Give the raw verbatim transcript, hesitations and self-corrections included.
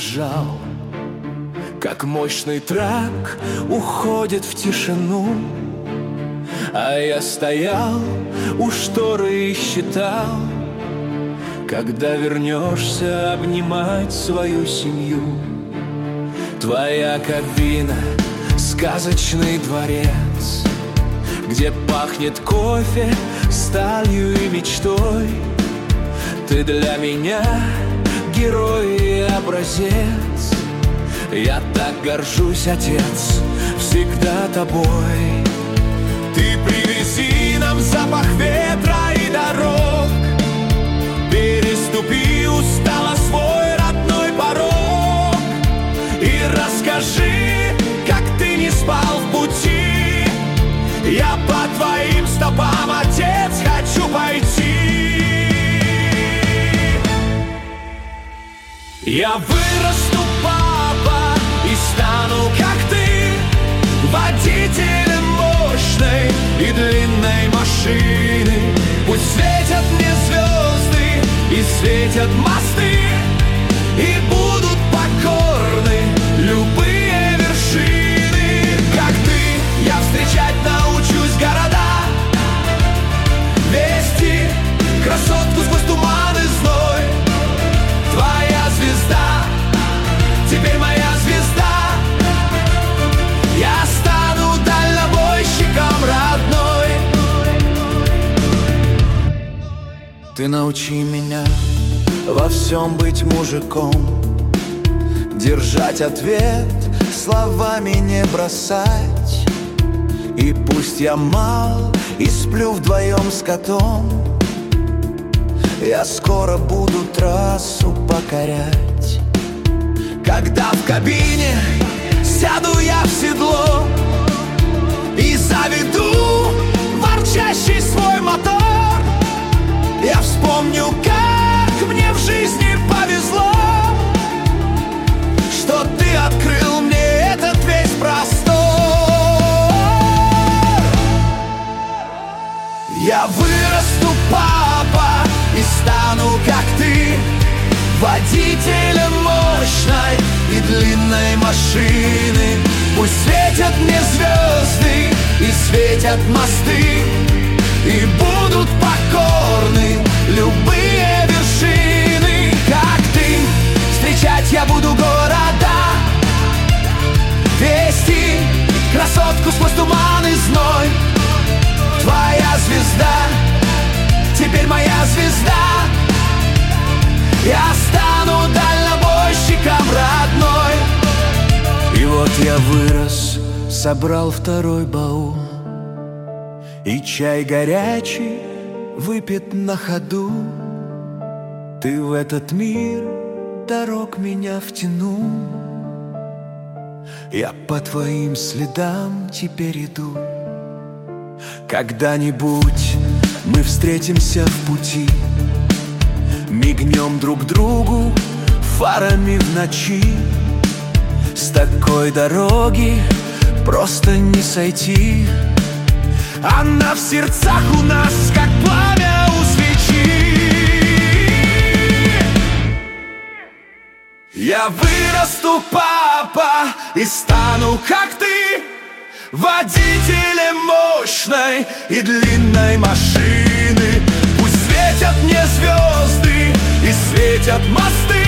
уезжал, как мощный трак уходит в тишину. А я стоял у шторы и считал, когда вернешься обнимать свою семью. Твоя кабина — сказочный дворец, где пахнет кофе, сталью и мечтой. Ты для меня герой и образец. Я так горжусь, отец, всегда тобой. Ты привези нам запах ветра и дорог, переступи устало свой родной порог и расскажи, как ты не спал в пути. Я по твоим стопам, отец, хочу пойти. Я вырасту, папа, и стану, как ты, водителем мощной и длинной машины. Пусть светят мне звезды и светят мосты, и будут покорны любые вершины. Как ты, я встречать научусь города, вести красотку сквозь туман и зной. Твоя звезда, теперь моя звезда. Я стану дальнобойщиком родной. Ты научи меня во всем быть мужиком, держать ответ, словами не бросать. И пусть я мал и сплю вдвоем с котом, я скоро буду трассу покорять. Когда в кабине сяду я в седло и заведу ворчащий свой мотор, я вспомню, как мне в жизни повезло, что ты открыл мне этот весь простор. Я вырасту, папа, и стану, как ты, водителем мощной и длинной машины. Пусть светят мне звезды и светят мосты, и будут покорны любые вершины. Как ты, встречать я буду города, вести красотку сквозь туман и зной. Твоя звезда, теперь моя звезда. Я стану дальнобойщиком родной. И вот я вырос, собрал второй баул, и чай горячий выпит на ходу. Ты в этот мир дорог меня втянул, я по твоим следам теперь иду. Когда-нибудь мы встретимся в пути, мигнем друг другу фарами в ночи. С такой дороги просто не сойти, она в сердцах у нас, как пламя у свечи. Я вырасту, папа, и стану, как ты, водителем мощной и длинной машины. Пусть светят мне звезды и светят мосты,